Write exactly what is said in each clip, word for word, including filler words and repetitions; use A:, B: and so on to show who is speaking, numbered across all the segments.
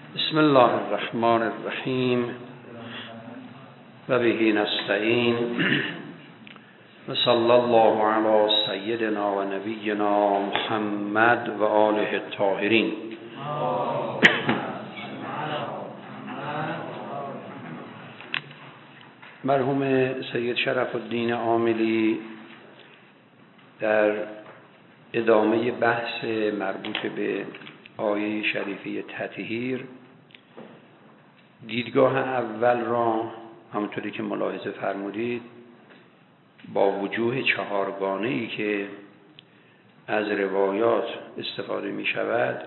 A: بسم الله الرحمن الرحیم و به نستعین و صلی الله علی سیدنا و نبینا محمد و آله الطاهرین. مرحوم سید شرف الدین عاملی در ادامه بحث مربوط به آیه شریفه تطهیر دیدگاه اول را همونطوری که ملاحظه فرمودید با وجوه چهارگانه‌ای که از روایات استفاده می شود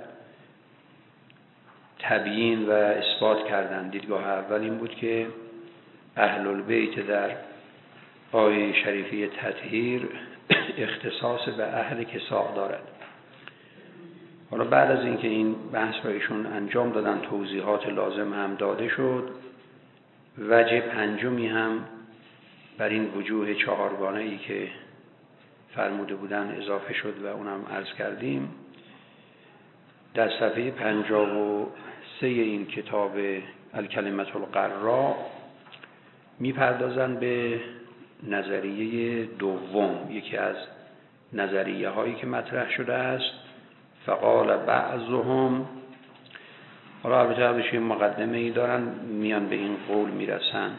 A: تبیین و اثبات کردن. دیدگاه اول این بود که اهل البیت در آیه شریفه تطهیر اختصاص به اهل کساء دارد. حالا بعد از اینکه این بحث را ایشون انجام دادن، توضیحات لازم هم داده شد، وجه پنجمی هم بر این وجوه چهارگانه‌ای که فرموده بودن اضافه شد و اونم عرض کردیم. در صفحه پنجاه و سه این کتاب الکلمة الغراء میپردازن به نظریه دوم، یکی از نظریه هایی که مطرح شده است. فقال بعضهم، حالا البته همش مقدمه ای دارن میان به این قول میرسن.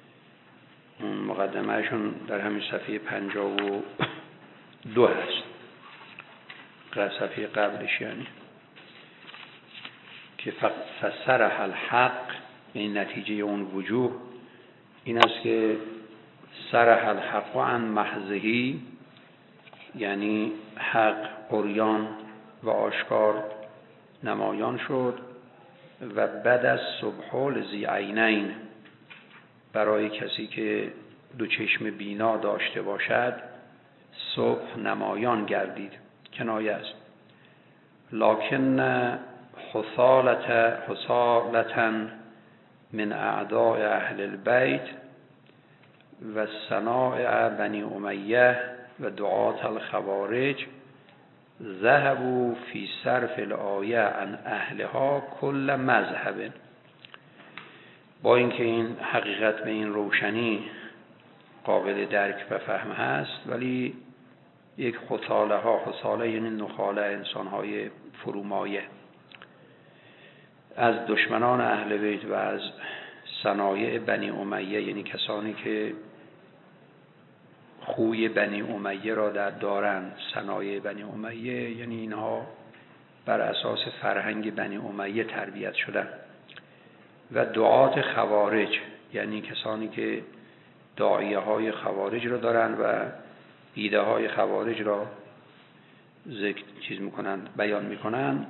A: مقدمهشون در همین صفحه پنجاه و دو هست، صفحه قبلش، یعنی که فسرح الحق، این نتیجه اون وجوه این است که سرح الحق عن محضهی، یعنی حق عریان و آشکار نمایان شد. و بعد از صبح ذی عینین، برای کسی که دو چشم بینا داشته باشد صبح نمایان گردید، کنایه است. لکن حصالت حصالتا من اعداء اهل البیت و صنائع بنی امیه و دعات الخوارج ذهبوا فی صرف الآیه عن اهلها کل مذهب. با اینکه این حقیقت به این روشنی قابل درک و فهم هست، ولی یک خصاله ها، خصاله یعنی نخاله، انسان های فرومایه، از دشمنان اهل بیت و از صنایع بنی امیه، یعنی کسانی که خوی بنی امیه را در دارند. صنایع بنی امیه یعنی اینها بر اساس فرهنگ بنی امیه تربیت شدن. و دعات خوارج، یعنی کسانی که داعیه های خوارج را دارند و ایده های خوارج را ذکر چیز میکنند، بیان میکنند.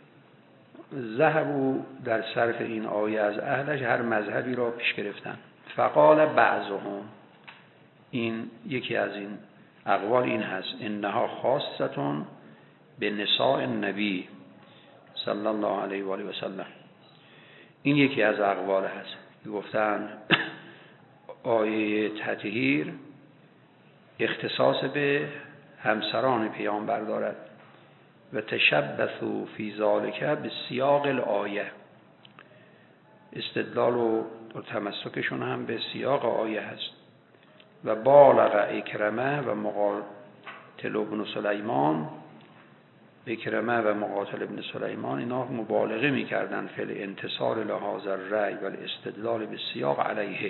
A: ذهبوا در صرف این آیه از اهلش هر مذهبی را پیش گرفتن. فقال بعضهم، این یکی از این اقوال این هست، انها خاصتون به نساء النبی صلی الله علیه و آله و سلم. این یکی از اقوال هست که گفتن آیه تطهیر اختصاص به همسران پیامبر دارد. و تشبثوا فی ذلک به سیاق الآیه، استدلال و تمسکشون هم به سیاق آیه هست. و بالغ اکرمه و مقاتل ابن سلیمان، اکرمه و مقاتل ابن سلیمان اینا مبالغه میکردن فی الانتصار لهذا الرأی و الاستدلال به سیاق علیه،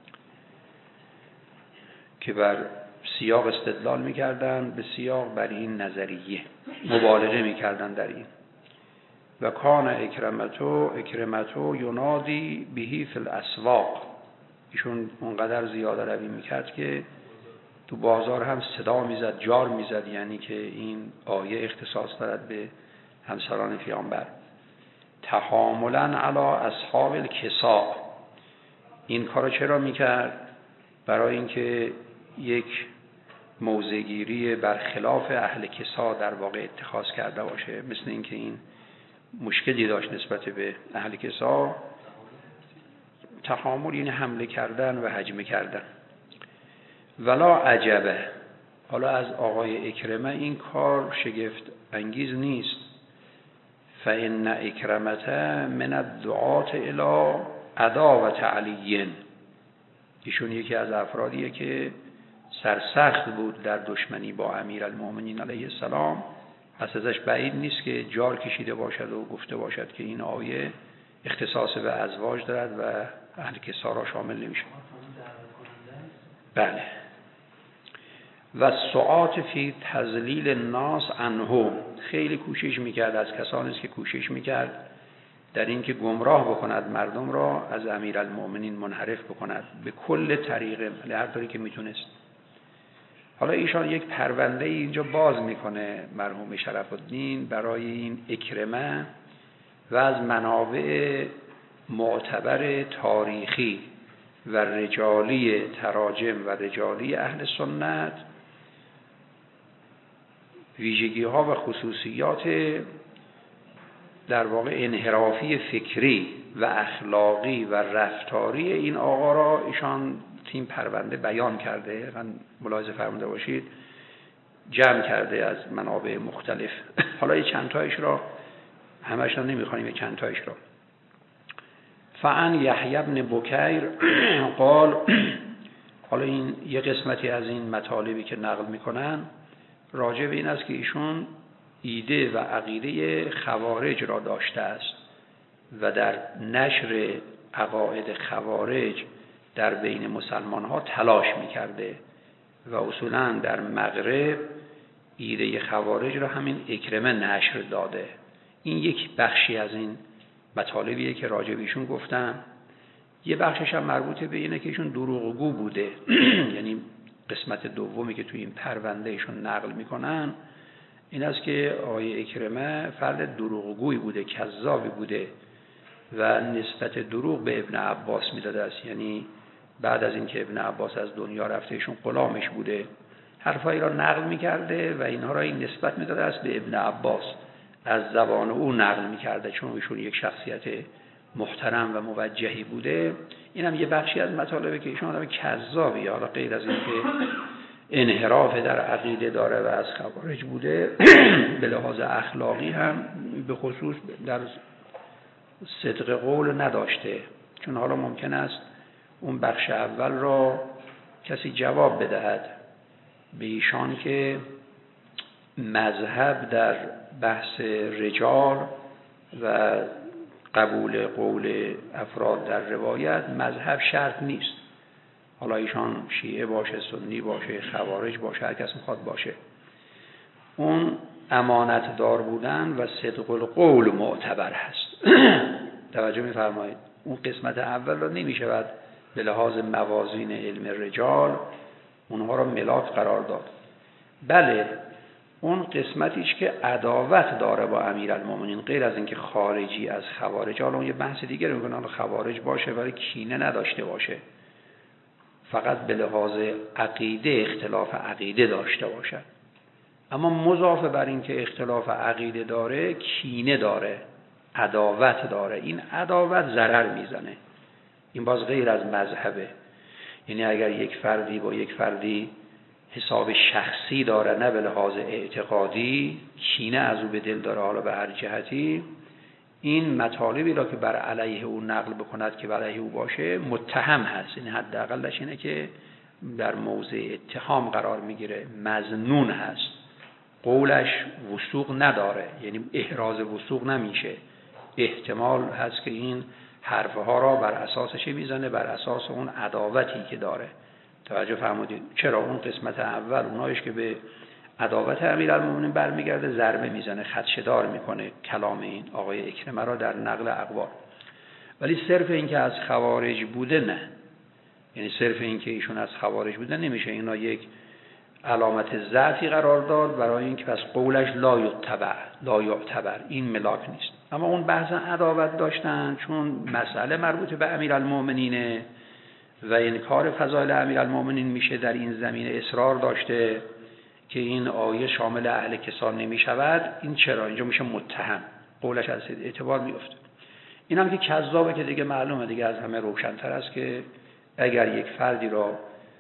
A: که بر سیاق استدلال میکردن، به سیاق بر این نظریه مبالغه میکردن در این. و کان اکرمتو اکرمتو ینادی بهی فی الاسواق، ایشون اونقدر زیاده روی میکرد که تو بازار هم صدا میزد، جار میزد، یعنی که این آیه اختصاص دارد به همسران پیامبر. تحاملا علی اصحاب الکساء، این کارو چرا میکرد؟ برای اینکه یک موضع‌گیری برخلاف اهل کسا در واقع اتخاذ کرده باشه، مثل اینکه این مشکلی داشت نسبت به اهل کسا. تحامل یعنی حمله کردن و هجمه کردن. ولا عجبه، حالا از آقای اکرمه این کار شگفت انگیز نیست. فإن اکرمة من الدعاة الی عداوة علی. ایشون یکی از افرادیه که سرسخت بود در دشمنی با امیرالمؤمنین علیه السلام. پس ازش بعید نیست که جار کشیده باشد و گفته باشد که این آیه اختصاص به ازواج دارد و اهل کسا را شامل نمیشه. بله. و سعات فی تضلیل الناس عنه، خیلی کوشش میکرد، از کسانی است که کوشش میکرد در این که گمراه بکند مردم را، از امیرالمؤمنین منحرف بکند به کل طریقه، هر طوری که میتونست. حالا ایشان یک پرونده اینجا باز میکنه مرحوم شرف الدین برای این اکرمه و از منابع معتبر تاریخی و رجالی تراجم و رجالی اهل سنت ویژگی ها و خصوصیات در واقع انحرافی فکری و اخلاقی و رفتاری این آقا را ایشان تیم پرونده بیان کرده. من ملاحظه فرموده باشید جمع کرده از منابع مختلف. حالا یه چند تایش را همش را نمیخوانیم، یه چند تایش را. فعن یحیی بن بکیر قال، حالا این یه قسمتی از این مطالبی که نقل میکنن راجع به این است که ایشون ایده و عقیده خوارج را داشته است و در نشر عقاید خوارج در بین مسلمان ها تلاش میکرده و اصولا در مغرب ایده خوارج را همین اکرمه نشر داده. این یک بخشی از این مطالبیه که راجع به ایشون گفتم. یه بخشش هم مربوط به اینه که ایشون دروغگو بوده. یعنی قسمت دومی که توی این پرونده ایشون نقل میکنن این است که آقای اکرمه فرد دروغگویی بوده، کذابی بوده و نسبت دروغ به ابن عباس میداده است. یعنی بعد از اینکه ابن عباس از دنیا رفته ایشون غلامش بوده، حرفایی را نقل میکرده و اینها را این نسبت میداده است به ابن عباس، از زبان او نقل میکرده چون ایشون یک شخصیت محترم و موجهی بوده. این هم یه بخشی از مطالبه که ایشون آدم کذابی، حالا غیر از اینکه انحراف در عقیده داره و از خوارج بوده به لحاظ اخلاقی هم به خصوص در صدق قول نداشته. چون حالا ممکن است اون بخش اول را کسی جواب بدهد به ایشان که مذهب در بحث رجال و قبول قول افراد در روایت مذهب شرط نیست. حالا ایشان شیعه باشه، سنی باشه، خوارج باشه، هر کس میخواد باشه، اون امانت دار بودن و صدق القول معتبر هست. توجه میفرمایید؟ اون قسمت اول را نمیشود به لحاظ موازین علم رجال اونها را ملاک قرار داد. بله اون قسمتیش که عداوت داره با امیرالمومنین، غیر از اینکه خارجی از خوارج، حالا اون یه بحث دیگه رو میکنه، خوارج باشه ولی کینه نداشته باشه، فقط به لحاظ عقیده اختلاف عقیده داشته باشد. اما مضافه بر این که اختلاف عقیده داره، کینه داره، عداوت داره. این عداوت ضرر میزنه. این باز غیر از مذهبه. یعنی اگر یک فردی با یک فردی حساب شخصی داره، نه به لحاظ اعتقادی، کینه از او به دل داره، حالا به هر جهتی، این مطالبی را که بر علیه او نقل بکند که بر علیه او باشه متهم هست. این حداقلش اینه که در موضع اتهام قرار میگیره، مظنون هست، قولش وثوق نداره، یعنی احراز وثوق نمیشه. احتمال هست که این حرفها را بر اساسش میزنه، بر اساس اون عداوتی که داره. توجه فرمودید؟ چرا اون قسمت اول اونایش که به عداوت امیرالمومنین برمیگرده ضربه میزنه، خدشه‌دار میکنه کلام این آقای اکرمه را در نقل اقوال. ولی صرف این که از خوارج بوده نه، یعنی صرف این که ایشون از خوارج بوده نمیشه اینا یک علامت ضعفی قرار داد برای اینکه پس قولش لا یعتبر لا یعتبر این ملاک نیست. اما اون بحث عداوت داشتن چون مسئله مربوط به امیرالمومنینه و انکار فضایل امیرالمومنین میشه، در این زمینه اصرار داشته که این آیه شامل اهل کسا نمی شود. این چرا اینجا میشه متهم، قولش از اعتبار میفته. این هم که کذابه که دیگه معلومه، دیگه از همه روشن‌تر است که اگر یک فردی را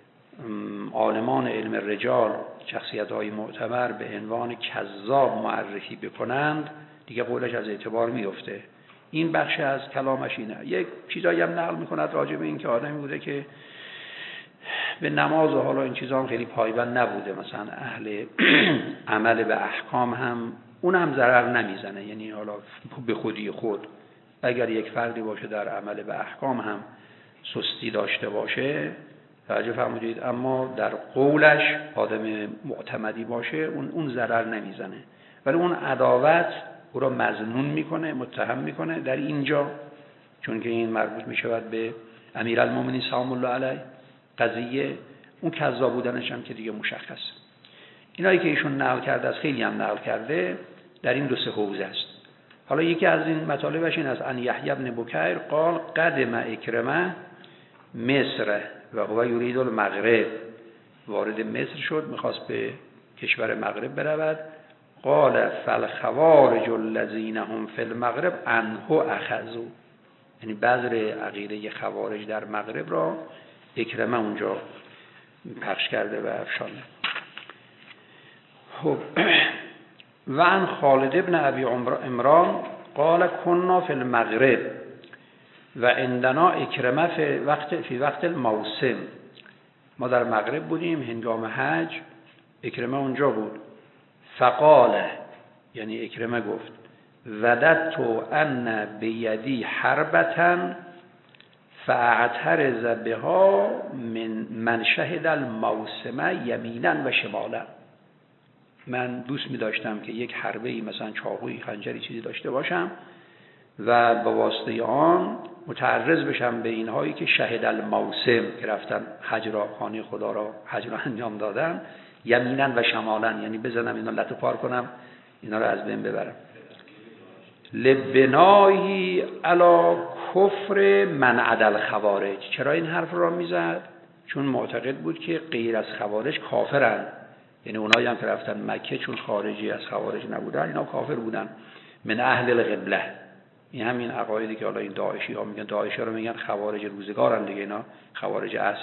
A: عالمان علم رجال، شخصیت‌های معتبر به عنوان کذاب معرفی بکنند، دیگه قولش از اعتبار میفته. این بخش از کلامش اینه. یک چیزایی هم نقل میکند راجع به این که آدمی بوده که به نماز و حالا این چیزا هم خیلی پایبند نبوده، مثلا اهل عمل به احکام هم اون هم ضرر نمیزنه، یعنی حالا به خودی خود اگر یک فردی باشه در عمل به احکام هم سستی داشته باشه توجه فرمودید، اما در قولش آدم معتمدی باشه اون اون ضرر نمیزنه، ولی اون عداوت او را مظنون میکنه، متهم میکنه در اینجا، چون که این مربوط میشود به امیرالمومنین سلام الله علیه قضیه، اون کذاب بودنش هم که دیگه مشخص. اینایی که ایشون نقل کرده از خیلی هم نقل کرده در این دو سه حوزه است. حالا یکی از این مطالبش این است ان یحیی بن بکیر قال قدم اکرمه مصر و هو یرید المغرب، وارد مصر شد، میخواست به کشور مغرب برود. قال فالخوارج الذین هم فی المغرب عنه اخذوا، یعنی بذر عقیده خوارج در مغرب را اکرمه اونجا پخش کرده و افشانده. خب و عن خالد ابن ابی عمران قال كنا فی المغرب و عندنا اکرمه فی وقت فی وقت الموسم، ما در مغرب بودیم هنگام حج، اکرمه اونجا بود. فقال، یعنی اکرمه گفت وددت ان بیدی حربتا فاعترض بها من من شهد الموسم یمینا و شمالا، من دوست می داشتم که یک حربه‌ای مثلا چاقویی خنجری چیزی داشته باشم و با واسطه آن متعرض بشم به اینهایی که شهد الموسم که رفتن حج را، خانه خدا را حج را انجام دادن، یمینا و شمالا، یعنی بزنم اینا لطو پار کنم اینا را از بین ببرم. لبنایی علی کفر من عدل خوارج، چرا این حرف را میزد؟ چون معتقد بود که غیر از خوارج کافرن، یعنی اونایی هم که رفتن مکه چون خارجی از خوارج نبودن اینا کافر بودن، من اهل القبله. این همین عقایدی که حالا این داعشی ها میگن، داعشی ها رو میگن خوارج روزگارن دیگه، اینا خوارج اصل.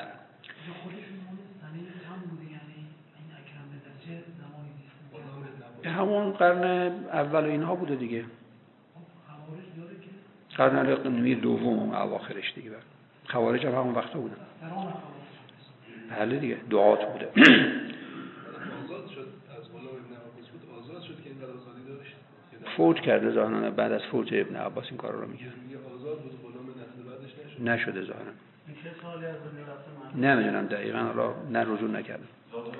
A: همون قرن اول اینها بوده دیگه، قرن قرن دوم اواخرش دیگه. خوارج هم همون وقتا بودن. بله دیگه، دعات بوده.
B: آزاد شد از غلام ابن عباس بود، آزاد شد که این آزادی داشت.
A: فوت کرده ظاهرا، بعد از فوت ابن عباس این کار رو میکرد.
B: میگه آزاد بود، غلام نسل بعدش
A: نشد. نشده ظاهرا.
B: چه سالی از دنیا رفته؟
A: نمیدونم دقیقاً، را نه رجوع نکردم.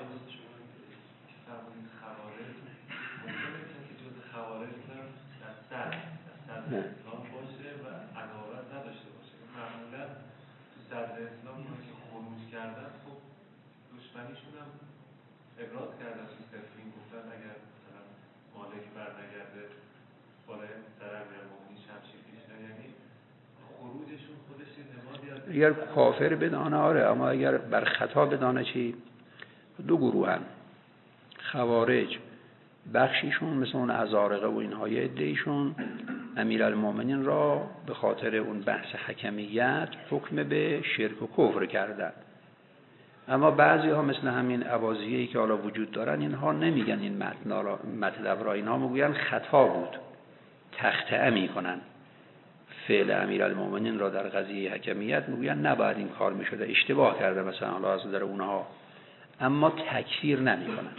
A: نه.
C: اسلام باشه و عداوت نداشته باشه. معمولا تو صدر اسلام که خروج کردن خب دشمنیشون هم ابراز کردن، تو سفرین گفتن اگر مثلا مالک برنگرده بالای سر امیرالمومنین شمشیر پیش نه، یعنی خروجشون خودش نمادی از
A: اگر کافر بدانه آره، اما اگر بر خطا بدانه چی؟ دو گروه هن. خوارج بخشیشون مثل اون ازارقه و اینها، یه عده‌ایشون امیرالمومنین را به خاطر اون بحث حکمیت حکم به شرک و کفر کردن، اما بعضی ها مثل همین عباضیه‌ای که حالا وجود دارن اینها نمیگن این مطلب را، اینها میگن خطا بود، تخطئه میکنن فعل امیرالمومنین را در قضیه حکمیت، میگن نباید این کار میشده، اشتباه کرده مثلا حالا از در اونها، اما تکفیر نمیکنن.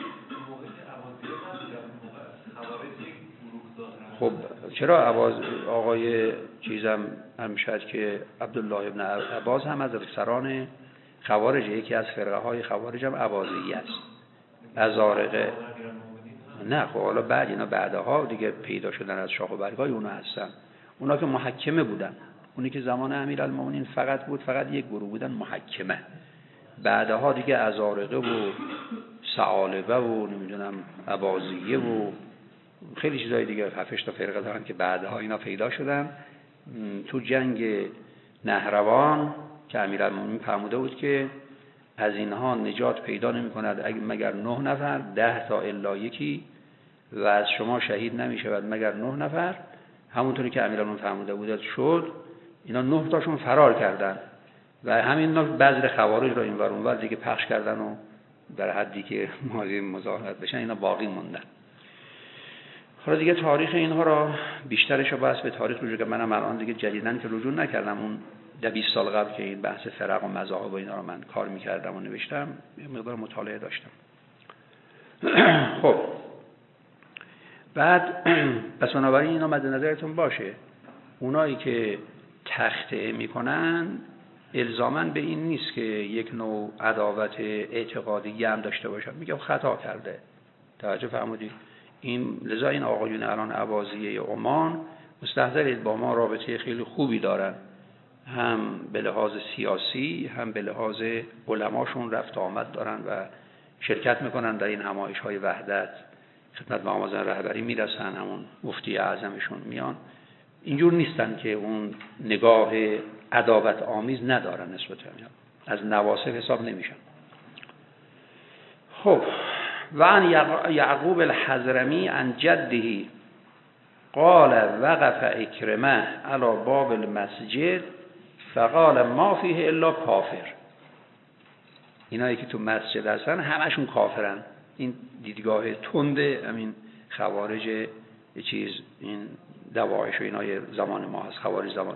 A: خب چرا عباس آقای چیزم هم شد که عبدالله ابن عباس هم از افسران خوارج، یکی از فرقه های خوارج هم عباضی است، ازارقه نه. خب حالا بعد اینا بعدها دیگه پیدا شدن از شاخ و برگای اونا هستن، اونا که محکمه بودن، اونی که زمان امیرالمومنین فقط بود، فقط یک گروه بودن محکمه، بعدها دیگه ازارقه و ثعالبه و نمیدونم عباضیه و خیلی چیزای دیگه، هفتش تا فرقه دارن که بعدها اینا پیدا شدن. تو جنگ نهروان که امیرالمومنین فرموده بود که از اینها نجات پیدا نمی کند مگر نه نفر، ده تا الا یکی، و از شما شهید نمی شود مگر نه نفر. همونطوری که امیرالمومنین فرموده بود شد، اینا نه تاشون فرار کردن و همین بذر خوارج را اینور اونور دیگه پخش کردن و در حدی که مالی مظاهرت بشن اینا باقی موندن. حالا دیگه تاریخ اینها را بیشترش رو بس به تاریخ رجوع کنم. منم الان دیگه جدیدن که رجوع نکردم، اون ده بیست سال قبل که این بحث فرق و مذاهب و اینا رو من کار میکردم و نوشتم یه مقدار مطالعه داشتم. خب بعد پس بنابراین اینا مد نظرتون باشه، اونایی که تخطئه میکنن الزاماً به این نیست که یک نوع عداوت اعتقادی هم داشته باشن، میگم خطا کرده. توجه فرمودید؟ این لذا این آقایون الان اواضیه عمان مستحضرید با ما رابطه خیلی خوبی دارن، هم به لحاظ سیاسی هم به لحاظ علماشون رفت آمد دارن و شرکت میکنن در این همایش‌های وحدت، خدمت معامزن رهبری میرسن، همون مفتی اعظمشون میان. اینجور نیستن که اون نگاه عداوت آمیز ندارن نسبت میان، از نواصب حساب نمیشن. خب و عن یعقوب الحضرمی عن جده قال وقف اکرمه علی باب المسجد فقال ما فیه الا کافر. اینایی که تو مسجد هستن همشون کافرن. این دیدگاه تنده همین خوارج یه چیز، این دواعش و اینای زمان ما هست، خوارج زمان.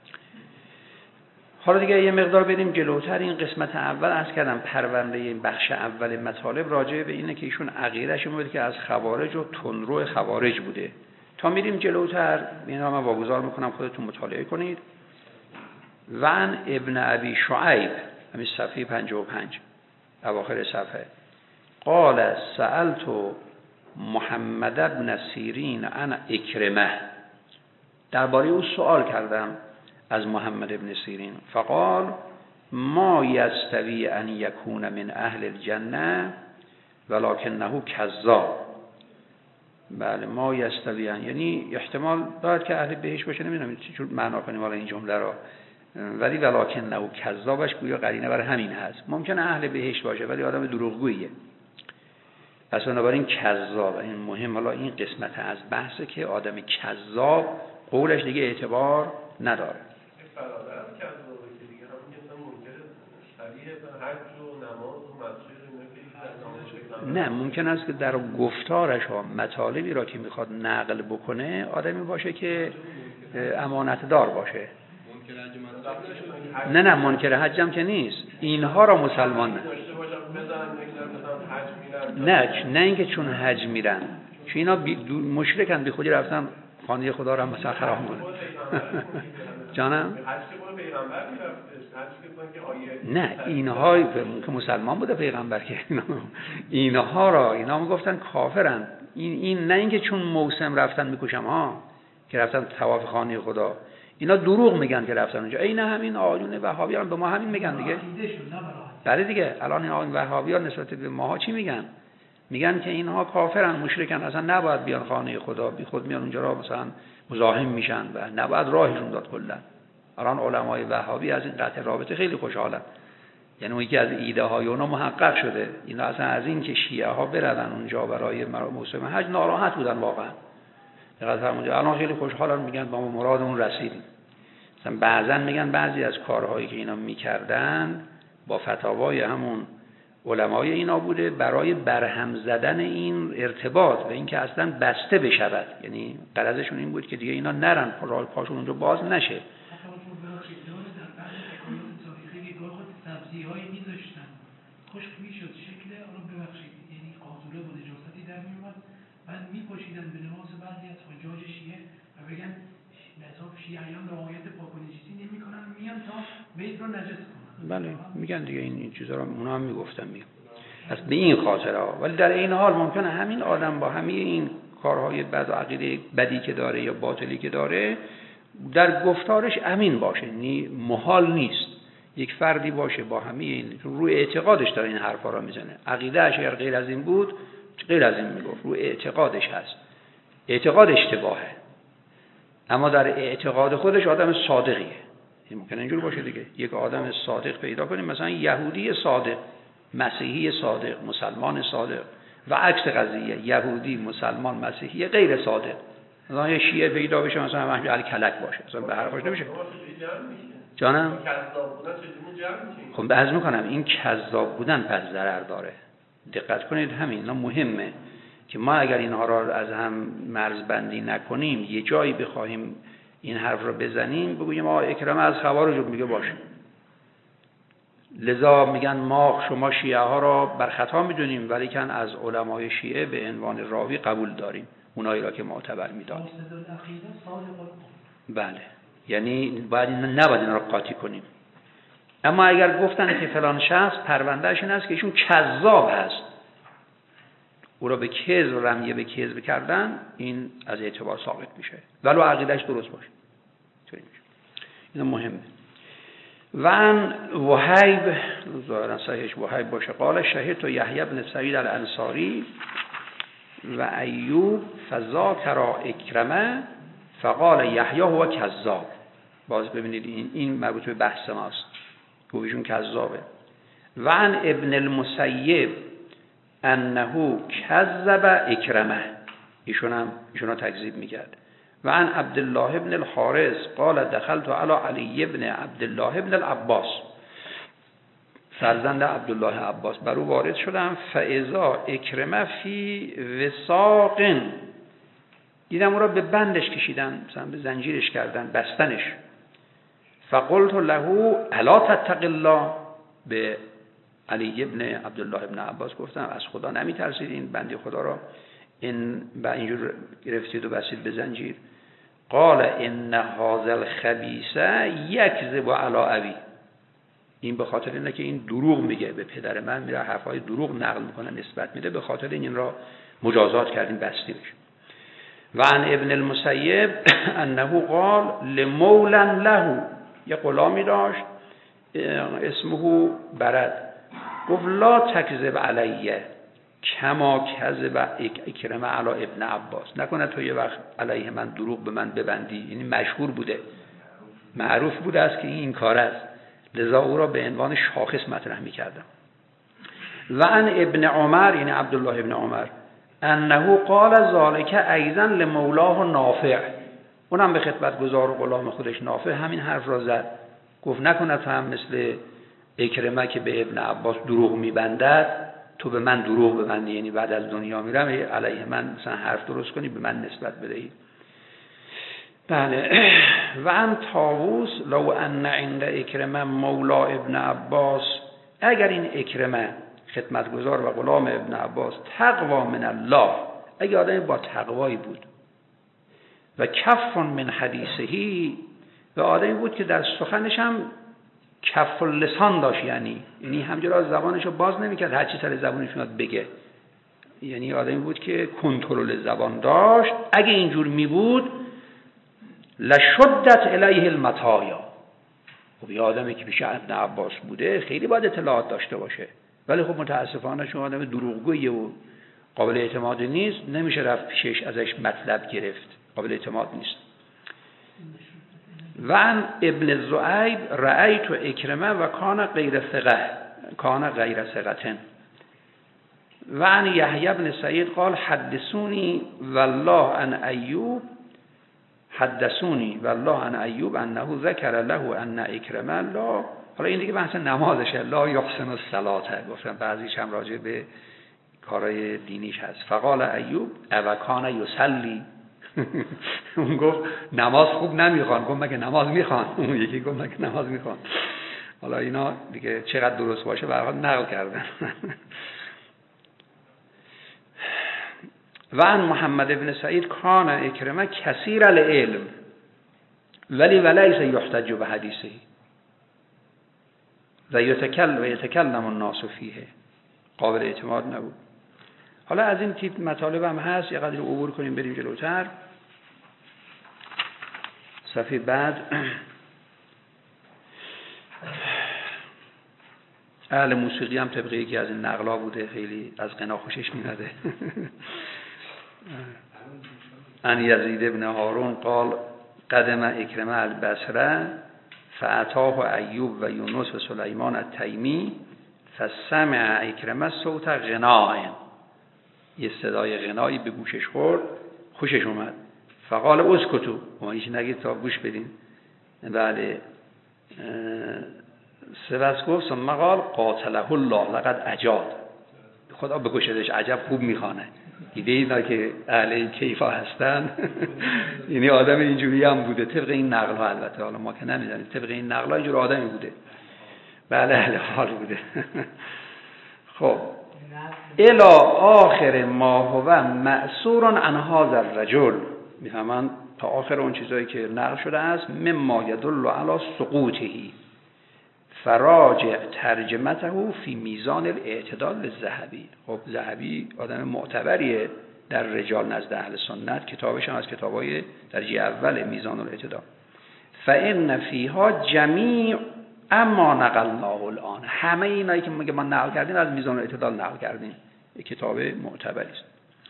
A: حالا دیگه یه مقدار بریم جلوتر. این قسمت اول عرض کردم پرونده این بخش اول مطالب راجع به اینه که ایشون عقیده‌اش این بود که از خوارج و تندرو خوارج بوده. تا میریم جلوتر اینا من واگذار میکنم خودتون مطالعه کنید. وان ابن ابی شعیب، همین صفحه پنجاه و پنج اواخر صفحه، قال سألت محمد ابن سیرین عن اکرمه، درباره او سوال کردم از محمد ابن سیرین. فقال ما یستوی ان یکون من اهل الجنه ولکنه کذاب. بله ما یستوی ان یعنی احتمال دارد که اهل بهشت باشه، نمیدونم چه معنا کنیم حالا این جمله را، ولی ولکنه کذابش گویا قرینه بر همین هست. ممکنه اهل بهشت باشه ولی آدم دروغگوییه. پس بنابراین کذاب این مهم. حالا این قسمت از بحثه که آدم کذاب قولش دیگه اعتبار نداره.
C: فرادر کذابه که دیگه همون که ممکنه شبیه به حج و نماز و مسجد اینا که
A: نه ممکن است که در گفتارش ها مطالبی را که میخواد نقل بکنه آدمی باشه که امانت دار باشه. نه نه منکر حج هم که نیست. اینها را مسلمان نه نه نه اینکه چون حج میرن، چون اینا مشرکن بی خودی رفتن خانه خدا را مثلا خراب کنن. جانم نه اینها که مسلمان بوده پیغمبر که اینا اینها را اینا میگفتن کافرن. این این نه اینکه چون موسم رفتن میکشم ها که رفتن طواف خانه خدا، اینا دروغ میگن که رفتن اونجا. عین همین آیون وهابیان به ما همین میگن دیگه. بله دیگه الان این آیون وهابیان نسبت به ماها چی میگن؟ میگن که اینها کافرن، مشرکن، اصلا نباید بیان خانه خدا، بی خود میان اونجا را مثلا مزاحم میشن و نباید راهشون داد کلا. الان علمای وهابی از این قطع رابطه خیلی خوشحالن، یعنی اون یکی از ایده های اونا محقق شده. اینا اصلا از این که شیعه ها برن اونجا برای موسم حج ناراحت بودن واقعا. دقیقاً اونجا الان خیلی خوشحالن، میگن با ما مرادمون رسیدیم. مثلا بعضن میگن بعضی از کارهایی که اینا میکردن با فتاوای همون علمای اینا بوده برای برهم زدن این ارتباط و اینکه اصلا بسته بشود. یعنی غرضشون این بود که دیگه اینا نرن، راه پاشون اونجا باز نشه.
D: سبزی‌هایی می‌ذاشتن خشک می‌شد، شکل رو ببخشید یعنی قاطوله بود، اجازتی در میومد، بعد می‌پاشیدن به لباس بعضی از حجاج شیعه و بگن مذهب شیعیان رعایت پاک‌ونجسی نمی‌کنن، میان تا بیت رو نجس کنن.
A: بله میگن دیگه این این چیزا رو اونا هم میگفتن میگن پس به این خاطر ها. ولی در این حال ممکنه همین آدم با همه این کارهای بد و عقیده بدی که داره یا باطلی که داره در گفتارش امین باشه. یعنی محال نیست یک فردی باشه با همه این روی اعتقادش داره این حرفا را میزنه. عقیده‌اش اگر غیر از این بود غیر از این میگفت، روی اعتقادش هست، اعتقاد اشتباهه، اما در اعتقاد خودش آدم صادقیه. این ممکنه اینجور باشه دیگه. یک آدم صادق پیدا کنیم، مثلا یهودی صادق، مسیحی صادق، مسلمان صادق، و عکس قضیه یهودی مسلمان مسیحی غیر صادق. مثلا یه شیعه پیدا بشه مثلا همش علی کلک باشه، مثلا به حرفش نمیشه. جانم خب بعض میکنم این کذاب بودن پس ضرر داره. دقت کنید همین اینا مهمه. که ما اگر اینها را از هم مرزبندی نکنیم، یه جایی بخواهیم این حرف را بزنیم بگوییم آقا اکرمه از خوارج، میگه باشه. لذا میگن ما شما شیعه ها را بر خطا میدونیم ولی کن از علمای شیعه به عنوان راوی قبول داریم، اونایی را که معتبر میدانیم. بله، یعنی باید نباید این را قاطی کنیم. اما اگر گفتن که فلان شخص پروندهش این است که ایشون کذاب هست، او را به کذب رمیه به کذب کردن، این از اعتبار ساقط میشه ولو عقیدهش درست باشه. این مهمه. و ان وهیب، ظاهرا صحیحش وهیب باشه، قال شهید و یحیی بن سعید الانصاری و ایوب فذاکر اکرمه فقال یحیی هو کذاب. باز ببینید این این مربوط به بحث ماست، گویشون کذابه. و ان ابن المسیب انه کذب اکرمه، ایشون هم ایشون تکذیب میکرد. و ان عبدالله ابن الحارث قال دخلت علی علی ابن عبدالله ابن العباس، فرزند عبدالله عباس، بر او وارد شدم. فاذا اکرمه فی وثاق، دیدم او را به بندش کشیدن، مثلا به زنجیرش کردن، بستنش. فقلت له الا تتق الله، به علی ابن عبدالله ابن عباس گفتم از خدا نمی ترسید این بندی خدا را این با اینجور گرفتید و بستید به زنجیر؟ قال ان هذا الخبیث یکذب علی ابی، این به خاطر اینه که این دروغ میگه به پدر من، میره حرفای دروغ نقل میکنه نسبت میده، به خاطر این را مجازات کردیم بستیمش. و عن ابن المسیب انه قال لمولا له، یه غلامی داشت اسمه برد، گفت لا تکذب علیه کما کذب اکرمه علی ابن عباس، نکنه تو یه وقت علیه من دروغ به من ببندی. یعنی مشهور بوده، معروف بوده است که این کار است، لذا او را به عنوان شاخص مطرح می‌کردم. و ان ابن عمر، یعنی عبدالله ابن عمر، انه قال ذلك ایضا لمولاه نافع، اونم به خدمتگزار و غلام خودش نافع همین حرف را زد، گفت نکنه تو هم مثل اکرمه که به ابن عباس دروغ میبندد تو به من دروغ ببندی، یعنی بعد از دنیا میرم علیه من مثلا حرف درست کنی به من نسبت بدهی. بله. و ان طاووس لو ان عند اکرمه مولا ابن عباس، اگر این اکرمه خدمتگزار و غلام ابن عباس تقوا من الله، اگر آدم با تقوایی بود، و کف من حدیثهی، و آدمی بود که در سخنش هم کف اللسان داشت، یعنی یعنی همجوری زبانشو باز نمیکرد هر چی سر زبانش میاد بگه، یعنی آدمی بود که کنترل زبان داشت، اگه اینجور می بود لشدت الیه المطایا. خب یه آدمی که پیش ابن عباس بوده خیلی باید اطلاعات داشته باشه، ولی خب متاسفانه چون آدم دروغگویه و قابل اعتماد نیست، نمیشه رفت پیشش ازش مطلب گرفت، قابل اعتماد نیست. و ان ابن زعیب رأیت اکرمه و کان غیر ثقه، کان غیر ثقتن. و ان یحیی بن سعید قال حدثونی والله ان ایوب، حدثونی والله ان ایوب انه ذکر له ان اکرمه لا، حالا این دیگه بحث نمازشه، لا یحسن الصلاه، گفتم بعضیش هم راجع به کارهای دینیش هست. فقال ایوب او کان یصلی، اون گفت نماز خوب نمیخوان، گفت مگه نماز میخوان؟ اون یکی گفت مگه نماز میخوان. حالا اینا دیگه چقدر درست باشه به هر حال نقل کردن. و ان محمد ابن سعید کان اکرمه کثیر العلم ولی ولیس یحتج به حدیثه و یتکلم و یتکلم الناس فیه، قابل اعتماد نبود. حالا از این تیپ مطالب هم هست، یه قدری عبور کنیم بریم جلوتر. صفحه بعد اهل موسیقی هم طبقه یکی از این نقلا بوده، خیلی از غنا خوشش میاد. ان یزید ابن هارون قال قدم اکرمه البصره فاتاه ایوب و یونس و سلیمان التیمی فسمع اکرمه صوت غناء، یه صدای غنایی به گوشش خورد، خوشش اومد. فقال اسکتو، ما هیچ نگید تا گوش بدین. بله. سپس گفت ثم قال قاتله الله لقد اجاد، خدا بکشدش، عجب خوب میخوانه. دیده اینا که اهل کیفا هستن یعنی آدم اینجوری هم بوده طبق این نقل ها. البته حالا ما که نمیدونیم طبق این نقل ها اینجور آدمی بوده. بله اهل حال بوده. خب الی آخر ما هو مأثور عن هذا الرجل، میفهمن تا آخر اون چیزایی که نقل شده است، مما یدل علی سقوطه فراجع ترجمته فی میزان الاعتدال ذهبی. خب ذهبی آدم معتبریه در رجال نزد اهل سنت، کتابش هم از کتابای درجه اول میزان الاعتدال. فإن فیها جمیع اما نقلناه الان، همه اینایی که میگه ما نقل کردیم از میزان الاعتدال نقل کردیم، یک کتاب معتبری است.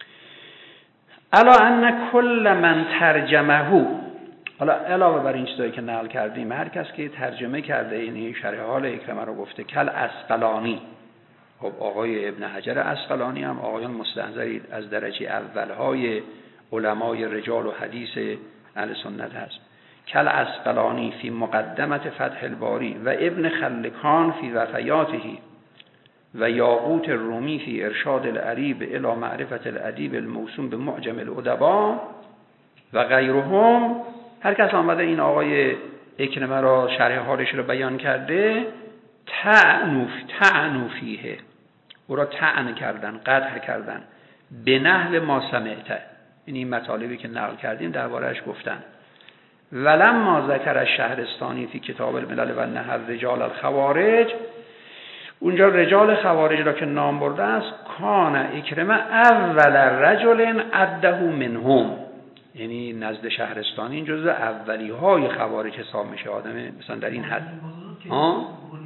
A: الا ان کل من ترجمه، حالا علاوه بر این چیزایی که نقل کردیم، هر کس که ترجمه کرده این شرح حال اکرمه رو گفته، کل اسقلانی. خب آقای ابن حجر اسقلانی هم آقایان مستنظری از درجه اولهای علمای رجال و حدیث اهل سنت هست. کل اسقلانی فی مقدمت فتح الباری و ابن خلکان فی وفیاته و یاقوت الرومی فی ارشاد العریب الی معرفت الادیب الموسوم به معجم الادبا و غیرهم. هر کس آمده این آقای اکرمه را شرح حالش رو بیان کرده، تعنوف تعنوفیه، او را طعن کردن، قدح کردن، به نحو ما سمعته، این مطالبی که نقل کردیم درباره‌اش گفتن. ولما ذکر الشهرستانی فی کتاب الملل و النهر رجال الخوارج، اونجا رجال خوارج را که نام برده است، کان اکرمه اول رجل عده منهم، یعنی نزد شهرستانی این جزء اولی های خوارج حساب میشه، آدم مثلا در این حد. ها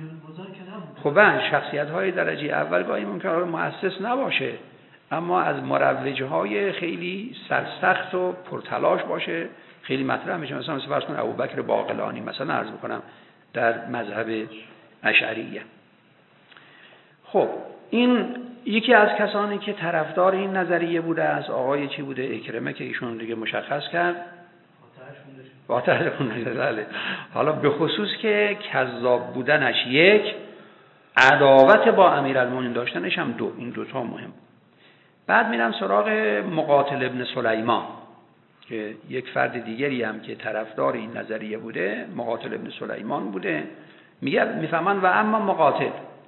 A: خب شخصیت های درجه اول گاهی ممکنه مؤسس نباشه، اما از مروج های خیلی سرسخت و پرتلاش باشه، خیلی مطرح میشه. مثلا مثلا فرض کن ابوبکر باقلانی مثلا عرض میکنم در مذهب اشعریه. خب این یکی از کسانی که طرفدار این نظریه بوده از آقای چی بوده اکرمه که ایشون دیگه مشخص کرد باطل بوده. حالا به خصوص که کذاب بودنش یک، عداوت با امیرالمومنین داشتنش هم دو، این دوتا مهم. بعد میرم سراغ مقاتل ابن سلیمان که یک فرد دیگری هم که طرفدار این نظریه بوده، مقاتل ابن سلیمان بوده. میگه میفهمن و اما مقاتل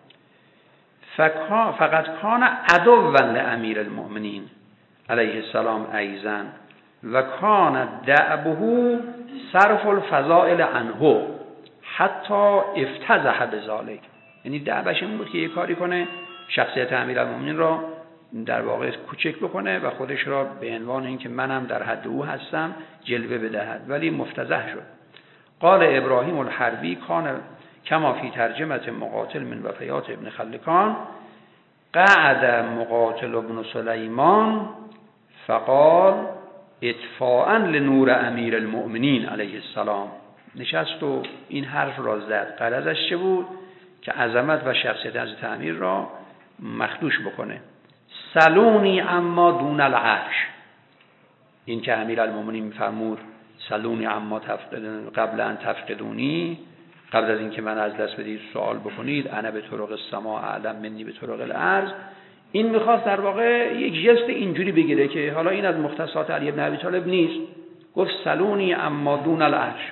A: فقط کان عدوا لامیر المؤمنین علیه السلام ایضا و کان دعبه صرف الفضائل عنه حتی افتضح بذلک. یعنی دعبش این بود که یه کاری کنه شخصیت امیرالمؤمنین را در واقع کوچک بکنه و خودش را به عنوان اینکه منم در حد او هستم جلوه بدهد، ولی مفتضح شد. قال ابراهیم الحربی کان کما فی ترجمه مقاتل من وفیات ابن خلکان، قعد مقاتل ابن سلیمان فقال اطفاء لنور امیر المؤمنین علیه السلام. نشست و این حرف را زد. غرضش چه بود؟ که عظمت و شخصیت حضرت امیر را مخدوش بکنه. سلونی اما دون العرش، این که امیر المؤمنین میفرمود سلونی اما قبل ان تفقدونی، قبل از اینکه من از دست بدید سوال بکنید، انا به طرق السماء اعلم منی به طرق الارض. این میخواست در واقع یک جست اینجوری بگیره که حالا این از مختصات علی بن ابی طالب نیست. گفت سلونی اما دون العرش.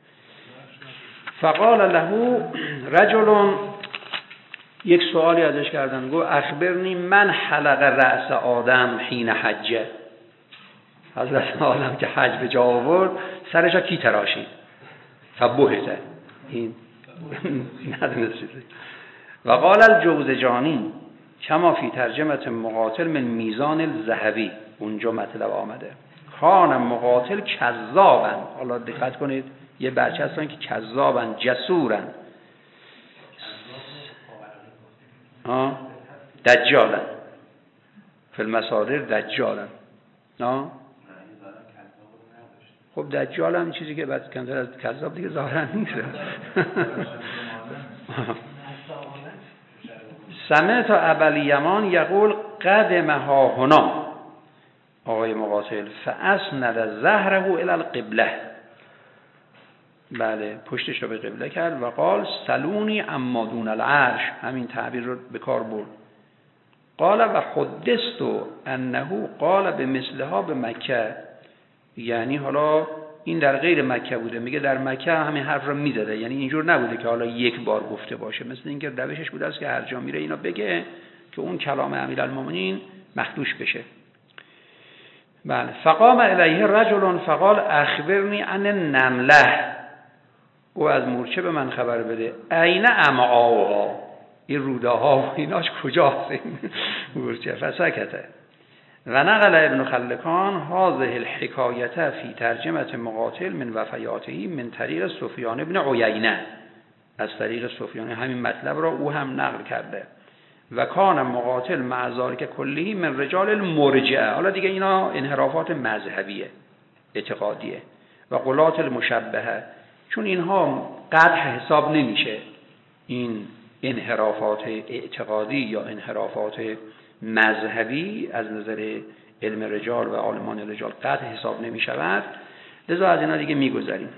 A: فقال له رجل، یک سوالی ازش کردن، گفت اخبرنی من حلق رأس آدم حین حجه. حضرت آدم که حج به جا آورد سرش را کی تراشید؟ فبهته، این ندونستید. و قال الجوزجانی کما فی ترجمه مقاتل من میزان الذهبی، اونجا مطلب آمده کان مقاتل کذابن. حالا دقت کنید یه بچه هستن که کذابن جسورن، آه دجالن فی المصادر دجالن. نه خب دجال هم چیزی که بعد کمتر از کذاب دیگه ظاهرا نیست. سمعت ابا الیمان یقول قدم ها هنا، آقای مقاتل فاسند ظهره الی القبله، بله پشتش رو به قبله کرد. و قال سلونی اما دون العرش، همین تعبیر رو به کار برد. قال و حدثت انه قال به مثلها به مکه، یعنی حالا این در غیر مکه بوده، میگه در مکه همین حرف رو میزده، یعنی اینجور نبوده که حالا یک بار گفته باشه، مثل اینکه روشش بوده است که هر جا میره اینا بگه که اون کلام امیرالمومنین مخدوش بشه. بله. فقام الیه رجل فقال اخبرنی عن النمله، او از مورچه به من خبر بده. عین امعاها، این روده ها و ایناش کجاست این مورچه؟ فسکته. و نقل ابن خلکان هذه الحکایت فی ترجمه مقاتل من وفیاته من طریق سفیان ابن عیینه، از طریق سفیان همین مطلب را او هم نقل کرده. و کان مقاتل مع ذلک کله من رجال المرجئه، حالا دیگه اینا انحرافات مذهبیه اعتقادیه، و قلات المشبهه، چون اینها قدح حساب نمیشه، این انحرافات اعتقادی یا انحرافات مذهبی از نظر علم رجال و عالمان رجال قدح حساب نمی شود، لذا از اینا دیگه می گذاریم.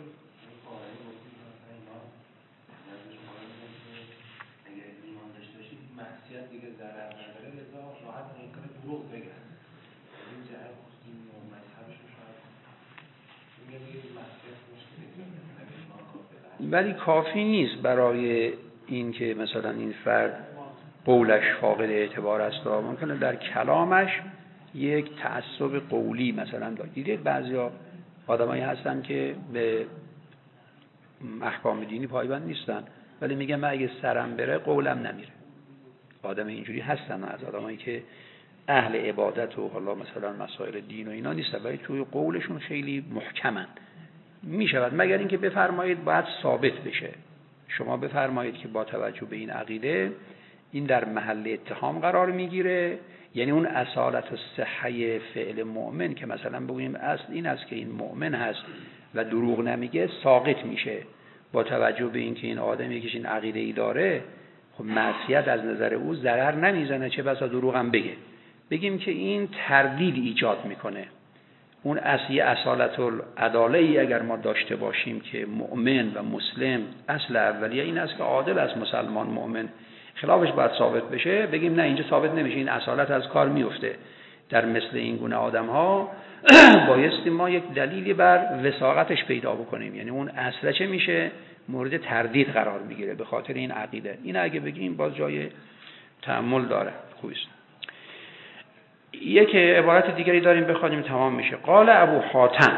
A: ولی کافی نیست برای این که مثلا این فرد قولش فاقد اعتبار است، ممکنه در کلامش یک تعصب قولی مثلا داشته. دیدید بعضیا آدمایی هستن که به احکام دینی پایبند نیستن، ولی میگه من اگه سرم بره قولم نمیره. آدم اینجوری هستن، از آدمایی که اهل عبادت و حالا مثلا مسائل دین و اینا نیستن، ولی توی قولشون خیلی محکمن. میشود مگر اینکه بفرمایید باید ثابت بشه، شما بفرمایید که با توجه به این عقیده این در محل اتهام قرار میگیره، یعنی اون اصالت و صحه فعل مؤمن که مثلا بگوییم اصل این است که این مؤمن هست و دروغ نمیگه ساقط میشه، با توجه به اینکه این آدم یکیش این عقیده ای داره، خب معصیت از نظر او ضرر نمیزنه، چه بسا دروغ هم بگه. بگیم که این تردید ایجاد میکنه. اون اصلی اصالت العداله ای اگر ما داشته باشیم که مؤمن و مسلم اصل اولیه این است که عادل است مسلمان مؤمن، خلافش باید ثابت بشه، بگیم نه اینجا ثابت نمیشه، این اصالت از کار میفته. در مثل این گونه آدم ها بایستی ما یک دلیلی بر وثاقتش پیدا بکنیم، یعنی اون اصله چه میشه مورد تردید قرار میگیره به خاطر این عقیده. این اگه بگیم باز جای تأمل داره. خوبیست. یک عبارت دیگری داریم بخوانیم تمام میشه. قال ابو حاتم،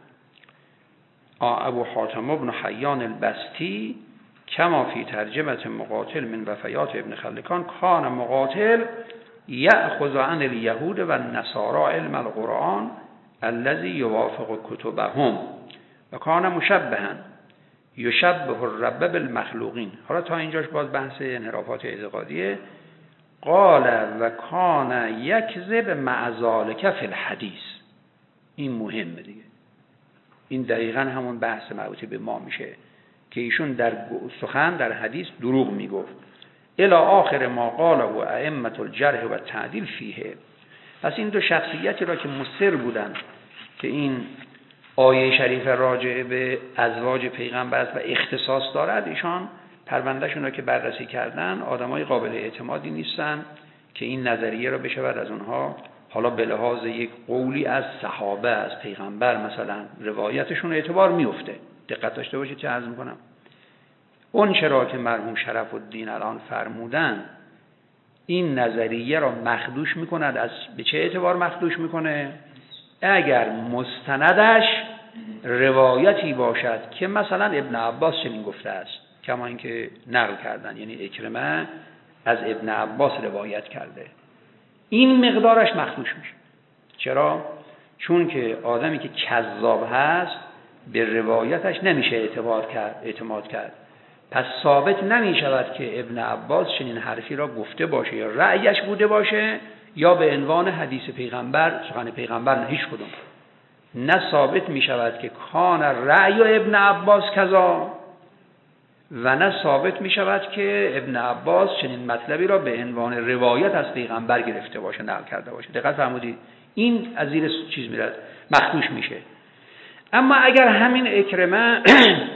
A: ابو حاتم ابن حیان البستی کما فی ترجمه مقاتل من وفیات ابن خلکان کان مقاتل یأخذ عن الیهود و النصارى علم القرآن الذي یوافق کتبهم و کان مشبها یشبه الرب بالمخلوقین. حالا تا اینجاش باز بحث انحرافات اعتقادیه. قال و کان یکذب مع ذلک فی الحدیث، این مهمه دیگه، این دقیقاً همون بحث مربوط به ما میشه که ایشون در سخن در حدیث دروغ میگفت. الی آخر ما قاله و ائمه الجرح و تعدیل فیه. پس این دو شخصیتی را که مصر بودن که این آیه شریف راجع به ازواج پیغمبر است و اختصاص دارد، ایشان پروندهشون را که بررسی کردن آدمای قابل اعتمادی نیستن که این نظریه را بشود از اونها حالا به لحاظ یک قولی از صحابه از پیغمبر مثلا روایتشون اعتبار میفته. دقت داشته باشید چه عرض میکنم. اون چرا که مرحوم شرف الدین الان فرمودن این نظریه را مخدوش میکند، از به چه اعتبار مخدوش میکنه؟ اگر مستندش روایتی باشد که مثلا ابن عباس چنین گفته است، کما اینکه نقل کردن، یعنی اکرمه از ابن عباس روایت کرده، این مقدارش مخدوش میشه. چرا؟ چون که آدمی که کذاب هست به روایتش نمیشه اعتبار کرد اعتماد کرد، پس ثابت نمی شود که ابن عباس چنین حرفی را گفته باشه یا رأیش بوده باشه یا به عنوان حدیث پیغمبر سخن پیغمبر، نه هیچ کدوم. نه ثابت می شود که کان رأی ابن عباس کذا و نه ثابت می شود که ابن عباس چنین مطلبی را به عنوان روایت از پیغمبر گرفته باشه نقل کرده باشه. دقت فرمودید؟ این از زیر چیز میاد مخدوش میشه. اما اگر همین اکرمه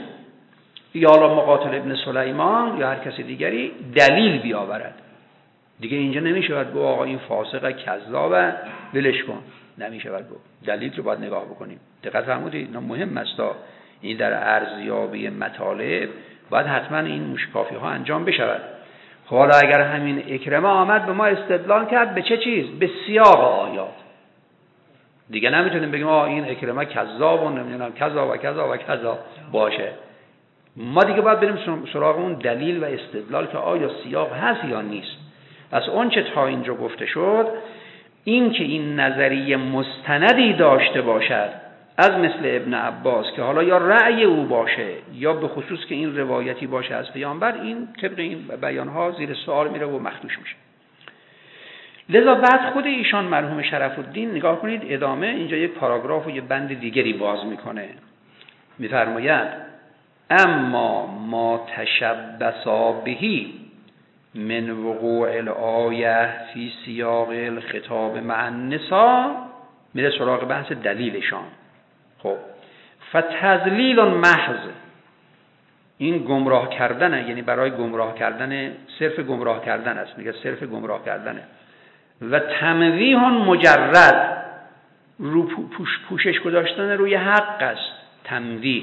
A: یا مقاتل ابن سلیمان یا هر کسی دیگری دلیل بیاورد، دیگه اینجا نمیشه باید گفت آقا این فاسق کذابه ولش کن، نمیشه باید گفت. دلیل رو باید نگاه بکنیم. دقت فرمودید اینا مهم است. این در ارزیابی مطالب باید حتما این مشکافی ها انجام بشود. حالا اگر همین اکرمه آمد به ما استدلال کرد به چه چیز؟ به سیاق آیات. دیگه نمیتونیم بگیم آه این اکرمه کذاب و نمیدونم کذا و کذا و کذا باشه. ما دیگه باید بریم سراغ اون دلیل و استدلال که آیا سیاق هست یا نیست. پس اون چه تا اینجا گفته شد این که این نظریه مستندی داشته باشد از مثل ابن عباس که حالا یا رأی او باشه یا به خصوص که این روایتی باشه از پیامبر، این طبق این بیانها زیر سوال میره و مخدوش میشه. لذا بعد خود ایشان مرحوم شرف الدین نگاه کنید ادامه اینجا یک پاراگراف و یک بند دیگری باز میکنه. میفرماید اما ما تشبسا بهی من وقوع الآیه فی سیاق الخطاب مع النساء، میره سراغ بحث دلیلشان. خب فتذلیل محض، این گمراه کردنه، یعنی برای گمراه کردن، صرف گمراه کردن است، میگه صرف گمراه کردنه. و تمویه مجرد، رو پوش پوشش گذاشتن روی حق است، تمویه.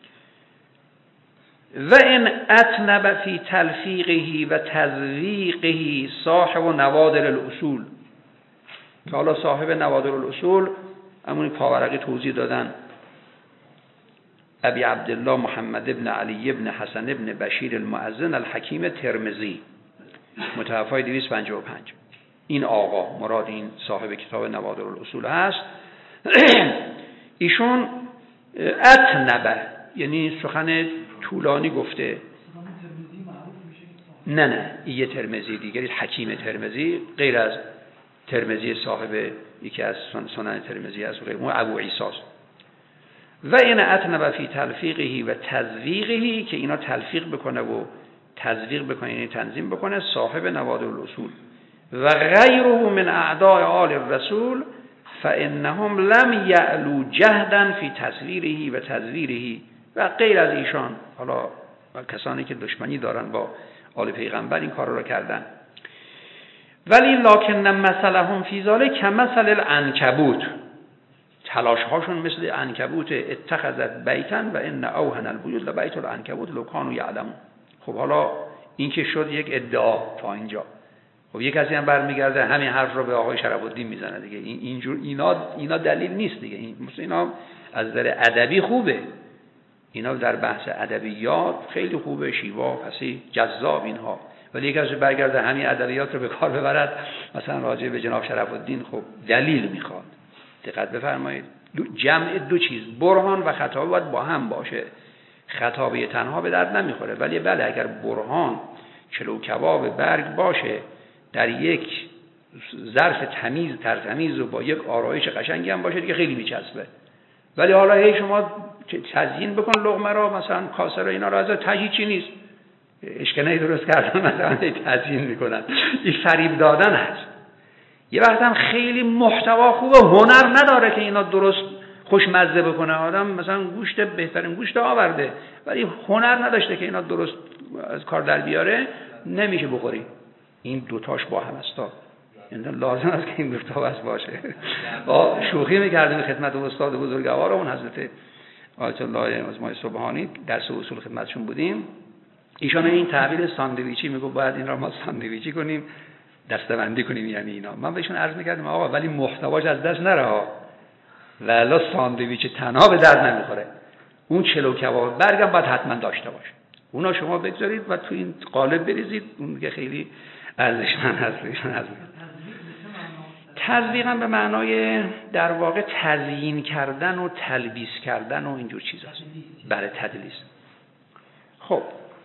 A: و این اتنب فی تلفیقه و تذویقه صاحب نوادر الاصول، که حالا صاحب نوادر الاصول همون پاورقی توضیح دادن، ابی عبدالله محمد ابن علی ابن حسن ابن بشیر المؤذن الحکیم ترمذی، متوفی دویست و پنجاه و پنج. این آقا مراد این صاحب کتاب نوادر الاصول هست. ایشون اتنبه یعنی سخن طولانی گفته. نه نه یه ترمذی دیگری، حکیم ترمذی، غیر از ترمذی صاحب یکی از سنن ترمذی است، غیر اون ابو عیسی است. و این اتنبه فی تلفیقه و تذویقه، که اینا تلفیق بکنه و تذویق بکنه یعنی تنظیم بکنه، صاحب نوادر الاصول. و غیره من اعداء آل الرسول فانهم لم یعلو جهدا فی تصویره و تزویره، و غیر از ایشان، حالا کسانی که دشمنی دارن با آل پیغمبر این کار رو کردن. ولی لکن مثلهم فی ذلک کمثل العنکبوت، تلاش هاشون مثل عنکبوت اتخذت بیتا و ان اوهن البیوت لبیت العنکبوت لو کانوا یعلمون. خب حالا این که شد یک ادعا تا اینجا. خب یک کسی هم برمیگرده همین حرف رو به آقای شرف الدین میزنه دیگه. این اینجور اینا اینا دلیل نیست دیگه. این اینا از نظر ادبی خوبه، اینا در بحث ادبیات خیلی خوبه، شیوا پسی جذاب اینها. ولی یک کسی برگرده همین ادبیات رو به کار ببرد مثلا راجع به جناب شرف الدین، خب دلیل میخواد. دقت بفرمایید، دو جمع دو چیز، برهان و خطابه باید با هم باشه. خطابه تنها به درد نمیخوره، ولی بله اگر برهان چلو کباب برگ باشه در یک ظرف تمیز ترتمیز و با یک آرایش قشنگی هم باشه دیگه خیلی میچسبه. ولی حالا هی شما تزیین بکن لقمه را، مثلا کاسه را اینا را، از تزیین چی نیست، اشکنه درست کردن مثلا تزیین میکنن، این فریب دادن هست. یه وقت هم خیلی محتوا خوبه، هنر نداره که اینا درست خوشمزه بکنه. آدم مثلا گوشت بهترین گوشت آورده ولی هنر نداشته که اینا درست از کار در بیاره، نمیشه بخوری. این دوتاش با هم است. یعنی لازم است که این دوتا بس باشه. با شوخی میکردیم خدمت استاد بزرگوار اون حضرت آیت الله عظمای سبحانی، درس اصول خدمتشون بودیم. ایشان این تعبیر ساندویچی میگه باید این را ما ساندویچی کنیم، دسته‌بندی کنیم، یعنی اینا. من بهشون عرض میکردم آقا ولی محتواش از دست نره ها، والا ساندویچ تنها به درد نمیخوره. اون چلو کباب برگم باید حتما داشته باشه. اونا شما بگذارید و تو این قالب بریزید، اون که خیلی ارزشمند هست. ایشون هست تزویق هم به معنای در واقع تزیین کردن و تلبیس کردن و اینجور چیز هست. برای تدلیس. خب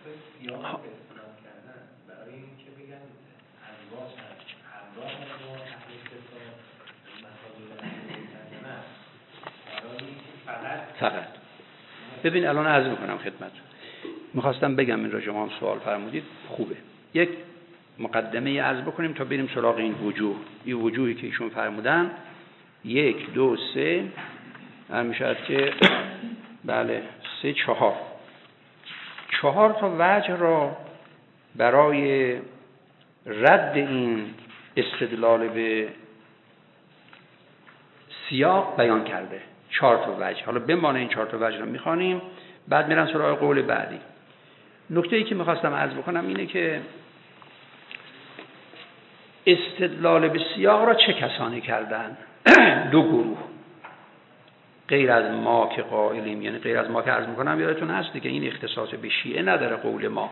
A: فقط ببین الان عرض میکنم خدمت، میخواستم بگم این را شما هم سوال فرمودید، خوبه یک مقدمه عرض بکنیم تا بریم سراغ این وجوه. این وجوهی که ایشون فرمودن یک دو سه هم میشد که بله سه چهار چهار تا وجه را برای رد این استدلال به سیاق بیان کرده. چهار تا وجه. حالا بمانه این چهار تا وجه رو میخوانیم، بعد میرم سراغ قول بعدی. نکته ای که میخواستم عرض بکنم اینه که استدلال به سیاق را چه کسانی کردن؟ دو گروه، غیر از ما که قائلیم، یعنی غیر از ما که عرض میکنم یادتون هستی که این اختصاص به شیعه نداره قول ما.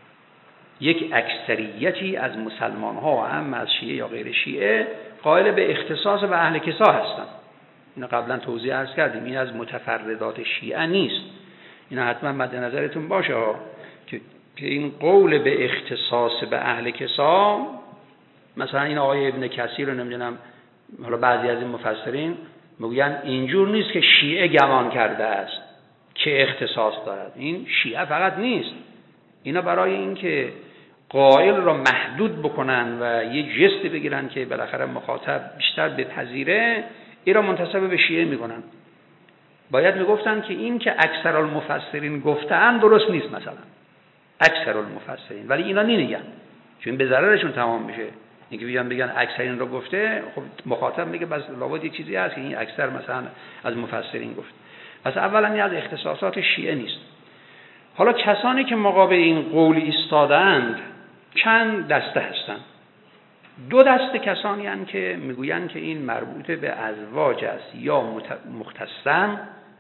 A: یک اکثریتی از مسلمان ها، هم از شیعه یا غیر شیعه، قائل به اختصاص به اهل کسا هستن. اینو قبلا توضیح عرض کردیم، این از متفردات شیعه نیست. اینا حتما مد نظرتون باشه ها که این قول به اختصاص به اهل کسا، مثلا این آقای ابن کثیر رو نمیدونم، حالا بعضی از این مفسرین میگن اینجور نیست که شیعه گمان کرده است که اختصاص دارد. این شیعه فقط نیست، اینا برای این که قائل را محدود بکنن و یه جستی بگیرن که بالاخره مخاطب بیشتر بپذیره، این را منتسب به شیعه میکنن. باید میگفتن که این که اکثر المفسرین گفتن درست نیست، مثلا اکثر المفسرین، ولی اینا نمیگن چون به ضررشون تمام میشه. اینکه بیان بگن اکثرین رو گفته، خب مخاطب میگه بس لابد یک چیزی هست که این اکثر مثلا از مفسرین گفت. پس اولا این از اختصاصات شیعه نیست. حالا کسانی که مقابل این قول ایستادند چند دسته هستند. دو دسته کسانی هستند که میگویند که این مربوط به ازواج است یا مختصن،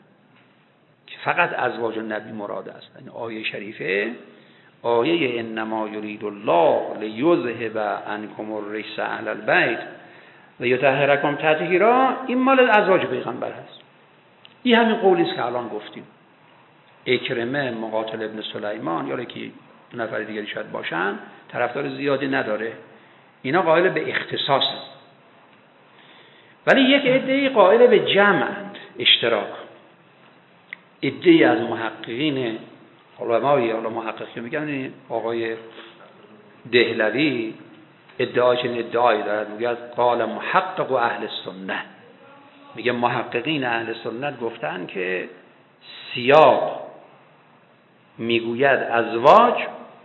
A: که فقط ازواج النبی مراد است. این آیه شریفه، آیه انما یرید الله لیذهب عنکم الرجس اهل البیت و یطهرکم تطهیرا، این مال ازواج پیغمبر هست. این همین قولی است که الان گفتیم. اکرمه، مقاتل ابن سلیمان یا که دو نفر دیگری شاید باشن، طرفدار زیادی نداره. اینا قائل به اختصاص هست. ولی یک عده‌ای قائل به جمعند، اشتراک. عده‌ای از محققین علمای حالا محققی میگن، آقای دهلوی ادعای چنین ادعایی دارد، میگه قال محقق و اهل سنت، میگه محققین اهل سنت گفتن که سیاق میگوید ازواج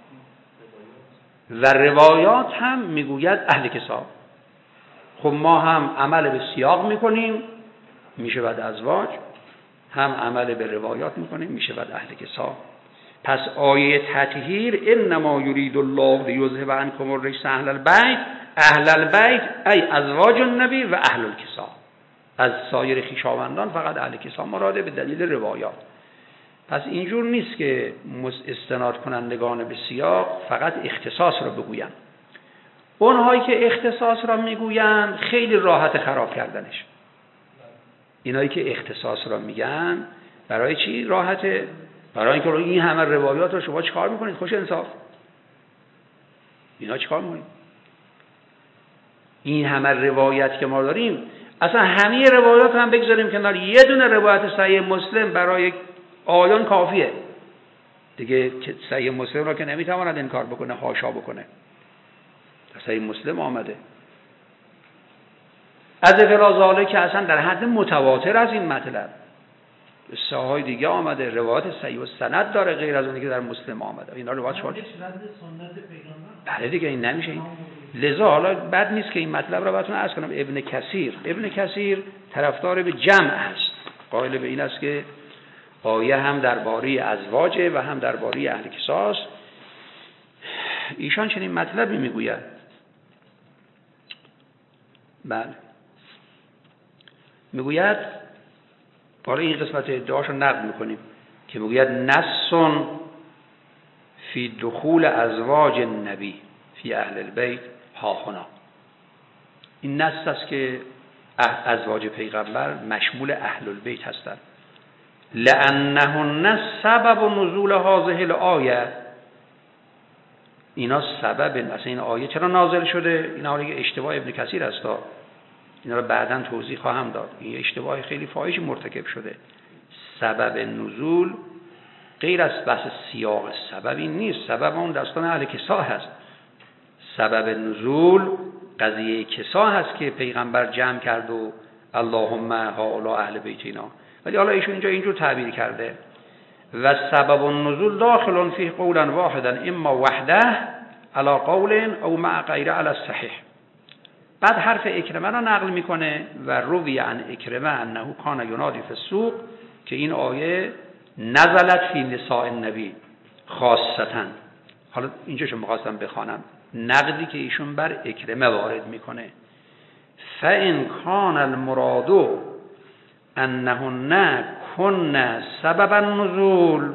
A: و روایات هم میگوید اهل کسا. خب ما هم عمل به سیاق میکنیم میشه بعد ازواج، هم عمل به روایات میکنیم میشه بعد اهل کسا. پس آیه تطهیر انما یرید الله لیذهب عنکم الرجس اهل البیت، اهل البیت ای ازواج النبی و اهل الکسا، از سایر خویشاوندان فقط اهل کسا مراده به دلیل روایات. پس اینجور نیست که استناد کنندگان به سیاق فقط اختصاص را بگویند. اونهایی که اختصاص را میگویند خیلی راحت خراب کردنش. اینایی که اختصاص را میگن برای چی راحته؟ برای اینکه این همه روایات رو شما چیکار میکنید؟ خوش انصاف. اینا چیکار میکنید؟ این همه روایت که ما داریم، اصلا همه روایات هم بگذاریم کنار، یه دونه روایت صحیح مسلم برای آیان کافیه دیگه. صحیح مسلم را که نمیتواند انکار بکنه، حاشا بکنه. صحیح مسلم آمده از غیر که اصلا در حد متواتر از این مطلب. ساهای دیگه آمده، روایت صحیح و سند داره غیر از اونی که در مسلم آمده. اینا روایت شما بله دیگه، این نمیشه این. لذا حالا بد نیست که این مطلب رو براتون عرض کنم. ابن کثیر ابن کثیر طرفدار به جمع است، قائل به این است که آیه هم درباره ازواجه و هم درباره اهل کساس. ایشان چنین مطلبی میگوید. بله میگوید، حالا این قسمت ادعاشو نقل میکنیم که میگوید نص فی دخول ازواج النبی فی اهل البیت ها هنا. این نص است که ازواج پیغمبر مشمول اهل البیت هستند. لأنهن سبب نزول هذه الآیه، اینا سبب مثلا این آیه چرا نازل شده. اینا حالا اشتباه ابن کثیر است، اینا رو بعداً توضیح خواهم داد. این اشتباه خیلی فاحشی مرتکب شده. سبب نزول غیر از بحث سیاق سبب این نیست. سبب اون داستان اهل کسا هست. سبب نزول قضیه کسا هست که پیغمبر جمع کرد و اللهم هؤلاء اهل بیتنا. ولی حالا ایشون اینجا اینجور تعبیر کرده و سبب النزول داخل فی قولا واحدا اما وحده علی قول او مع غیر علی الصحیح. بعد حرف اکرمه را نقل میکنه و روی عن اکرمه انه کان ینادی فی السوق، که این آیه نزلت فی نساء النبی خاصتا. حالا اینجا شما می‌خواستم بخوانم نقدی که ایشون بر اکرمه وارد میکنه. فَإِنْ كَانَ الْمُرَادُ أَنَّهُنَّ كُنَّ سَبَبَ النُّزُولِ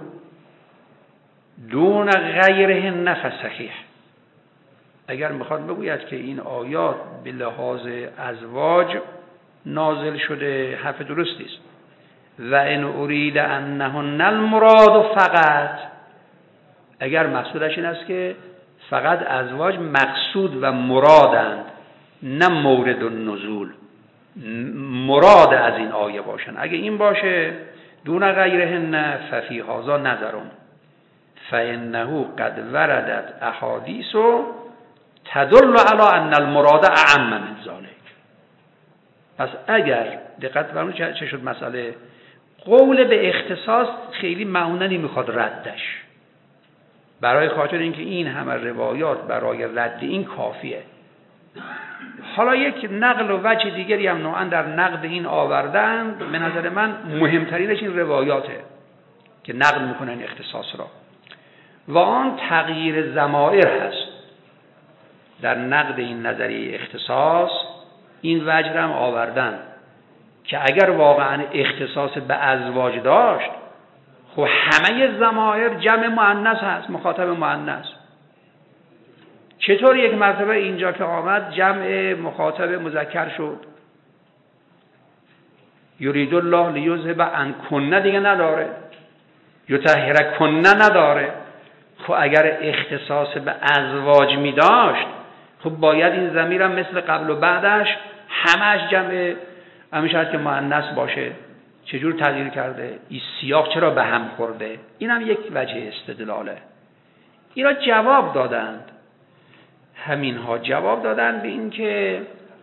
A: دون غیرهن فصحیح. اگر میخواد بگوید که این آیات به لحاظ ازواج نازل شده، حرف درستی است. و ان ارید انهن المراد فقط، اگر مقصودش این است که فقط ازواج مقصود و مرادند، نه مورد النزول، مراد از این آیه باشن، اگه این باشه دون غیرهن ففی هذا نظرون فانه قد وردت احادیث تدل علی ان المراد اعم من ذلك. پس اگر دقت فرمایید چه شد مسئله، قول به اختصاص خیلی معونه نمیخواد ردش، برای خاطر اینکه این همه روایات برای رد این کافیه. حالا یک نقل و وجه دیگری هم نوعا در نقد این آوردن، به نظر من مهمترینش این روایاته که نقل میکنن اختصاص را، و آن تغییر ضمائر هست. در نقد این نظریه اختصاص این وجه هم آوردن که اگر واقعا اختصاص به ازواج داشت، خب همه ضمائر جمع مؤنث هست، مخاطب مؤنث. چطور یک مرتبه اینجا که آمد جمع مخاطب مذکر شد؟ یرید الله لیذهب عنکن دیگه نداره، یطهرکن نداره. خب اگر اختصاص به ازواج می داشت، خب باید این ضمیرم مثل قبل و بعدش همش جمع همیشه هست که مؤنث باشه. چجور تغییر کرده؟ این سیاق چرا به هم خورده؟ این هم یک وجه استدلاله. اینا جواب دادند، همین ها جواب دادند به این که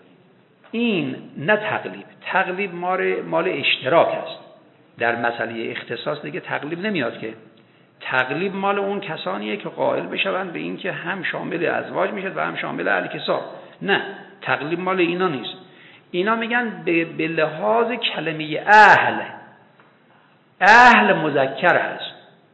A: این نه تقلیب، تقلیب مال, مال اشتراک است. در مسئله اختصاص دیگه تقلیب نمیاد که، تقلیب مال اون کسانیه که قائل بشوند به این که هم شامل ازواج میشه و هم شامل اهل کسا. نه، تقلیب مال اینا نیست. اینا میگن به, به لحاظ کلمه اهل، اهل مذکر هست.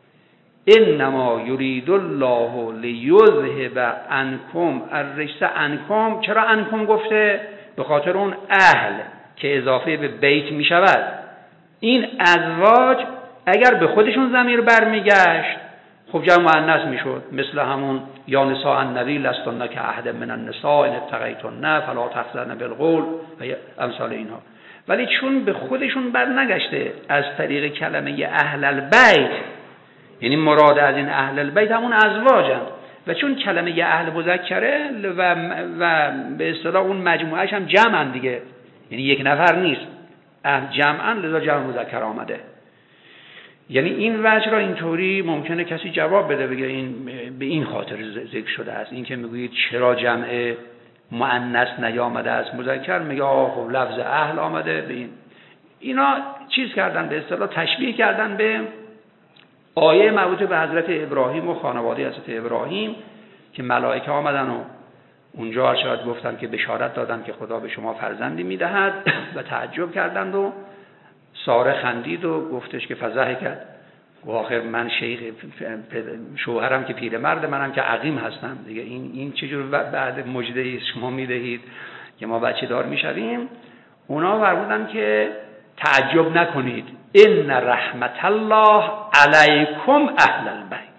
A: انما یرید الله لیذهب عنکم الرجس عنکم. چرا عنکم گفته؟ به خاطر اون اهل که اضافه به بیت میشود. این ازواج اگر به خودشون ضمیر برمیگشت خب جمع مؤنث میشد، مثل همون یا نساء النبی لستن که احد من النساء ان اتقیتن فلا تخضعن بالقول و امثال اینها. ولی چون به خودشون برنگشته از طریق کلمه اهل البیت، یعنی مراد از این اهل البیت همون ازواجن، و چون کلمه اهل مذکره و و به اصطلاح اون مجموعهش هم جمعن دیگه، یعنی یک نفر نیست، اهل جمعن، لذا جمع مذکر آمده. یعنی این وجه را اینطوری ممکنه کسی جواب بده، بگه این به این خاطر ذکر شده است. این که میگویید چرا جمع مؤنث نیامده است مذکر، میگه خب لفظ اهل آمده به این. اینا چیز کردن، به اصطلاح تشبیه کردن به آیه مربوط به حضرت ابراهیم و خانواده حضرت ابراهیم که ملائکه آمدن و اونجا شاید گفتن که بشارت دادن که خدا به شما فرزندی میدهد و تعجب کردند و ساره خندید و گفتش که فضحه کرد و آخر من شیخ شوهرم که پیرمرد، منم که عقیم هستم دیگه، این این چجور بعد مجده شما میدهید که ما بچه دار میشویم؟ اونا فرمودن که تعجب نکنید، ان رحمت الله علیکم اهل البیت.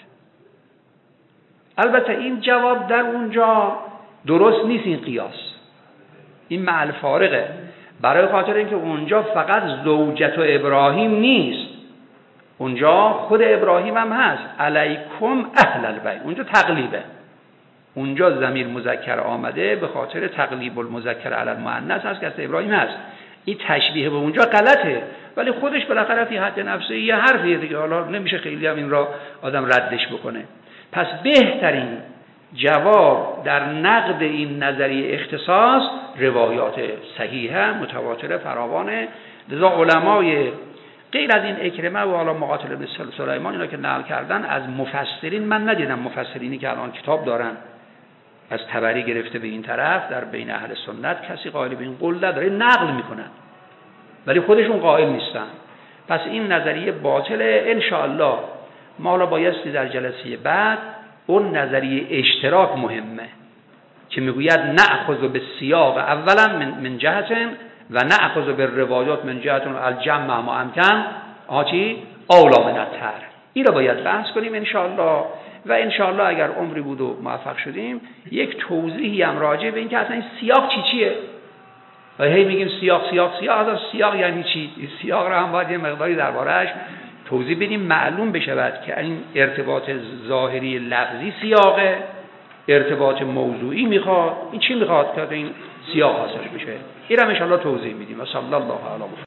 A: البته این جواب در اونجا درست نیست، این قیاس، این مع الفارقه، برای خاطر اینکه اونجا فقط زوجت و ابراهیم نیست، اونجا خود ابراهیم هم هست، علیکم اهل البیت، اونجا تقلیبه، اونجا ضمیر مذکر آمده به خاطر تقلیب المذکر علی المؤنث هست که ابراهیم هست. این تشبیه به اونجا غلطه، ولی خودش بالاخره فی حد نفسه یه حرفیه دیگه، حالا نمیشه خیلی هم این را آدم ردش بکنه. پس بهترین جواب در نقد این نظریه اختصاص روایات صحیحه متواتره فراوانه. لذا علمای غیر از این اکرمه و حالا مقاتل بن سلیمان اینا که نقل کردن از مفسرین، من ندیدم مفسرینی که الان کتاب دارن از طبری گرفته به این طرف در بین اهل سنت کسی قائل به این قول نداره، نقل میکنن ولی خودشون قائل نیستن. پس این نظریه باطله. انشاءالله ما حالا بایستی در جلسه بعد اون نظریه اشتراک مهمه که میگوید نأخذ به سیاق اولا من, من جهت و نأخذ به روایات من جهت الجمع ما امکن آچی اولا من التر. این رو باید بحث کنیم انشاءالله و انشاءالله اگر عمری بود و موفق شدیم یک توضیحی هم راجع به این که اصلا این سیاق چی چیه و هی میگیم سیاق سیاق سیاق اصلا سیاق یعنی چی؟ سیاق رو هم باید یه مقداری درباره‌اش توضیح بدیم معلوم بشود که این ارتباط ظاهری لفظی سیاقه، ارتباط موضوعی میخواد، این چی میخواد که این سیاق حاصل بشه. این رو ان شاء الله توضیح میدیم. و صلی الله علیه